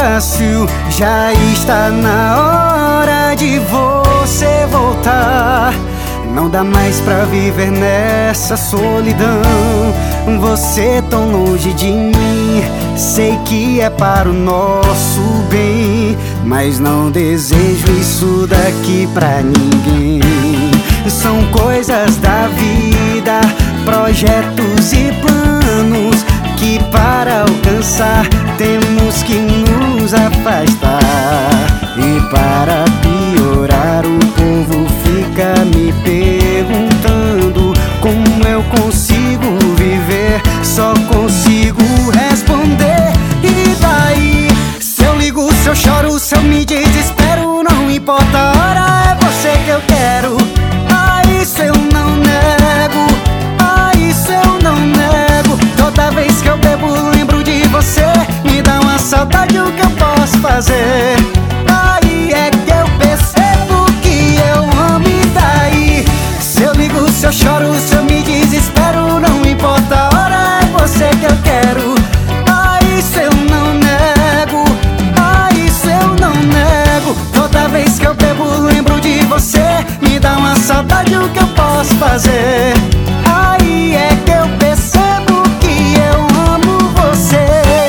fácil. Já está na hora de você voltar. Não dá mais pra viver nessa solidão. Você tão longe de mim. Sei que é para o nosso bem, mas não desejo isso daqui pra ninguém. São coisas da vida, projetos e planos que para alcançar temos que nos afastar. E para piorar, o povo fica me perguntando como eu consigo viver. Só consigo responder: e daí? Se eu ligo, se eu choro, se eu me desespero, não importa a hora, é você que eu quero. Ah, isso eu não nego, ah, isso eu não nego. Toda vez que eu bebo lembro de você, me dá uma saudade, o que eu posso fazer? Aí é que eu percebo que eu amo. E daí? Se eu ligo, se eu choro, se eu me desespero, não importa a hora, é você que eu quero. Ah, isso eu não nego, ah, isso eu não nego. Toda vez que eu bebo lembro de você, me dá uma saudade, o que eu posso fazer? Aí é que eu percebo que eu amo você.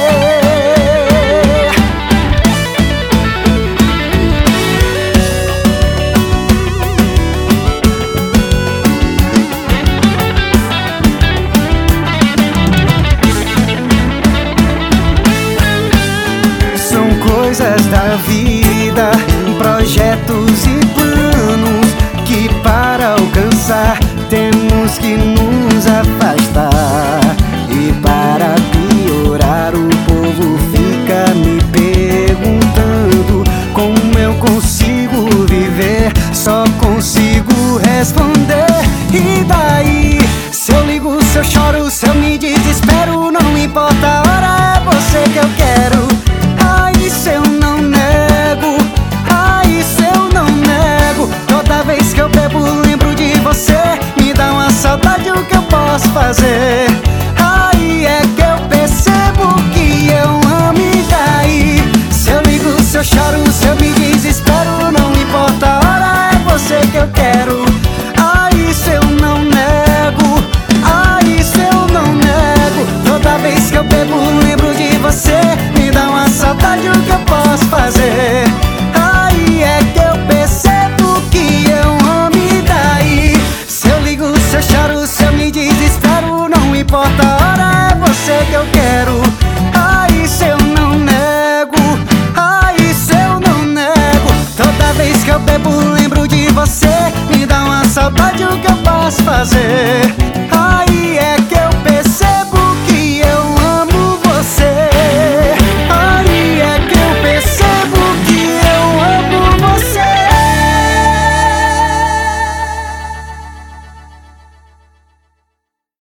São coisas da vida, projetos e planos que para alcançar temos que nos afastar. E para piorar, o povo fica me perguntando como eu consigo viver. Só consigo responder: e daí? Se eu ligo, se eu choro, se eu me desespero, não importa a hora, é você que eu quero. Ah, isso eu não nego, ah, isso eu não nego. Toda vez que eu bebo lembro de você, me dá uma saudade, o que eu posso fazer? Aí é que eu percebo que eu amo. E daí? Se eu ligo, se eu choro, se eu me desespero, não importa a hora, é você que eu quero. Ah, isso eu não nego, ah, isso eu não nego. Toda vez que eu bebo lembro de você, me dá uma saudade, o que eu posso fazer? Aí é que eu percebo que eu amo. E daí? Se eu ligo, se eu choro, se eu me desespero, não importa a hora, é você que eu quero. Ah, isso eu